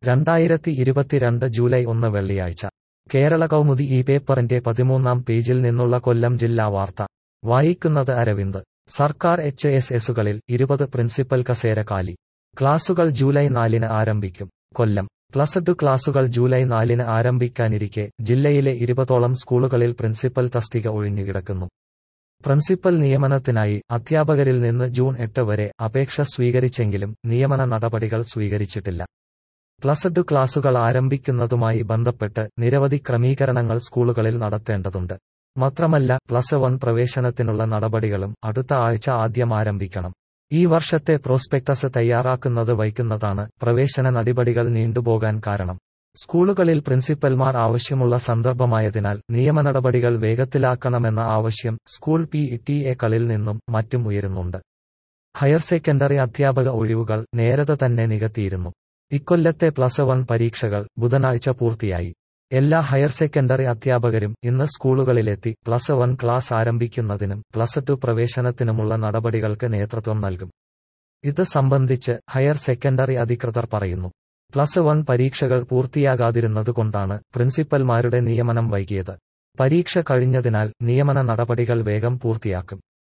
2022 July 1 വെള്ളിയാഴ്ച കേരള കൗമുദി ഈ പേപ്പറിന്റെ 13-ാം പേജിൽ നിന്നുള്ള കൊല്ലം ജില്ലാ വാർത്ത വായിക്കുന്നത് അരവിന്ദ്. സർക്കാർ HSSകളിൽ 20 പ്രിൻസിപ്പൽ കസേര കാലി. ക്ലാസുകൾ ജൂലൈ 4-ന് ആരംഭിക്കും. കൊല്ലം. പ്ലസ് 2 ക്ലാസുകൾ ജൂലൈ 4-ന് ആരംഭിക്കാനിരിക്കെ ജില്ലയിലെ 20ഓളം സ്കൂളുകളിൽ പ്രിൻസിപ്പൽ തസ്തിക ഒഴിഞ്ഞുകിടക്കുന്നു. പ്രിൻസിപ്പൽ നിയമനത്തിനായി അധ്യാപകരിൽ നിന്ന് ജൂൺ 8 വരെ അപേക്ഷ സ്വീകരിച്ചെങ്കിലും നിയമന നടപടികൾ സ്വീകരിച്ചിട്ടില്ല. പ്ലസ് 2 ക്ലാസുകൾ ആരംഭിക്കുന്നതുമായി ബന്ധപ്പെട്ട് നിരവധി ക്രമീകരണങ്ങൾ സ്കൂളുകളിൽ നടത്തേണ്ടതുണ്ട്. മാത്രമല്ല പ്ലസ് 1 പ്രവേശനത്തിനുള്ള നടപടികളും അടുത്ത ആഴ്ച ആദ്യം ആരംഭിക്കണം. ഈ വർഷത്തെ പ്രോസ്പെക്ടസ് തയ്യാറാക്കുന്നത് വൈകുന്നതാണ് പ്രവേശന നടപടികൾ നീണ്ടുപോകാൻ കാരണം. സ്കൂളുകളിൽ പ്രിൻസിപ്പൽമാർ ആവശ്യമുള്ള സന്ദർഭമായതിനാൽ നിയമനടപടികൾ വേഗത്തിലാക്കണമെന്ന ആവശ്യം സ്കൂൾ PTA-കളിൽ നിന്നും മറ്റും ഉയരുന്നുണ്ട്. ഹയർ സെക്കൻഡറി അധ്യാപക ഒഴിവുകൾ നേരത്തെ തന്നെ നികത്തിയിരുന്നു. ഇക്കൊല്ലത്തെ പ്ലസ് 1 പരീക്ഷകൾ ബുധനാഴ്ച പൂർത്തിയായി. എല്ലാ ഹയർ സെക്കൻഡറി അധ്യാപകരും ഇന്ന് സ്കൂളുകളിലെത്തി പ്ലസ് 1 ക്ലാസ് ആരംഭിക്കുന്നതിനും പ്ലസ് 2 പ്രവേശനത്തിനുമുള്ള നടപടികൾക്ക് നേതൃത്വം നൽകും. ഇത് സംബന്ധിച്ച് ഹയർ സെക്കൻഡറി അധികൃതർ പറയുന്നു. പ്ലസ് 1 പരീക്ഷകൾ പൂർത്തിയാകാതിരുന്നതുകൊണ്ടാണ് പ്രിൻസിപ്പൽമാരുടെ നിയമനം വൈകിയത്. പരീക്ഷ കഴിഞ്ഞതിനാൽ നിയമന നടപടികൾ വേഗം പൂർത്തിയാക്കും.